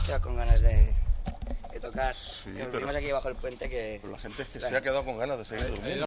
quedado con ganas de tocar. Sí, Nos pero- vimos aquí bajo el puente que... Pero la gente es que se ha quedado con ganas de seguir durmiendo.